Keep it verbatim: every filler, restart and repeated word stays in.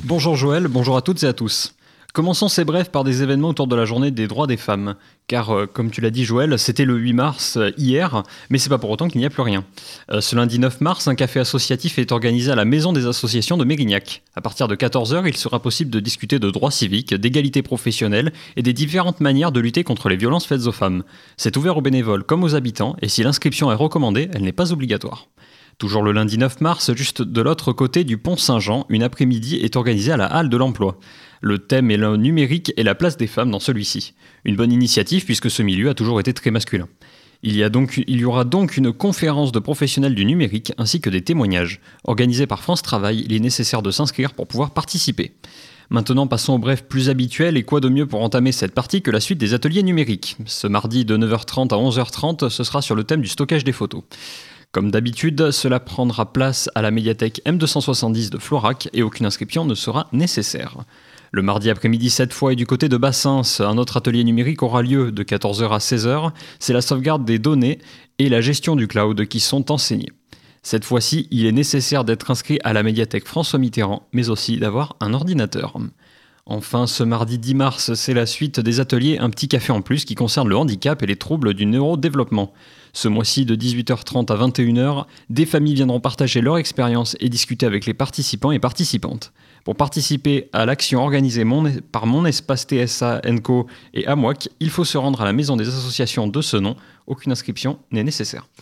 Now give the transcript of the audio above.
Bonjour Joël, bonjour à toutes et à tous. Commençons ces brefs par des événements autour de la journée des droits des femmes. Car, euh, comme tu l'as dit Joël, c'était le huit mars euh, hier, mais c'est pas pour autant qu'il n'y a plus rien. Euh, ce lundi neuf mars, un café associatif est organisé à la Maison des associations de Mérignac. À partir de quatorze heures, il sera possible de discuter de droits civiques, d'égalité professionnelle et des différentes manières de lutter contre les violences faites aux femmes. C'est ouvert aux bénévoles comme aux habitants, et si l'inscription est recommandée, elle n'est pas obligatoire. Toujours le lundi neuf mars, juste de l'autre côté du pont Saint-Jean, une après-midi est organisée à la Halle de l'Emploi. Le thème est le numérique et la place des femmes dans celui-ci. Une bonne initiative puisque ce milieu a toujours été très masculin. Il y, a donc, il y aura donc une conférence de professionnels du numérique ainsi que des témoignages. Organisés par France Travail, il est nécessaire de s'inscrire pour pouvoir participer. Maintenant, passons au bref plus habituel, et quoi de mieux pour entamer cette partie que la suite des ateliers numériques. Ce mardi de neuf heures trente à onze heures trente, ce sera sur le thème du stockage des photos. Comme d'habitude, cela prendra place à la médiathèque M deux cent soixante-dix de Florac et aucune inscription ne sera nécessaire. Le mardi après-midi, cette fois, est du côté de Bassins. Un autre atelier numérique aura lieu de quatorze heures à seize heures. C'est la sauvegarde des données et la gestion du cloud qui sont enseignés. Cette fois-ci, il est nécessaire d'être inscrit à la médiathèque François Mitterrand, mais aussi d'avoir un ordinateur. Enfin, ce mardi dix mars, c'est la suite des ateliers Un petit café en plus qui concerne le handicap et les troubles du neurodéveloppement. Ce mois-ci, de dix-huit heures trente à vingt et une heures, des familles viendront partager leur expérience et discuter avec les participants et participantes. Pour participer à l'action organisée par Mon Espace T S A and Co et Amwak, il faut se rendre à la maison des associations de ce nom. Aucune inscription n'est nécessaire.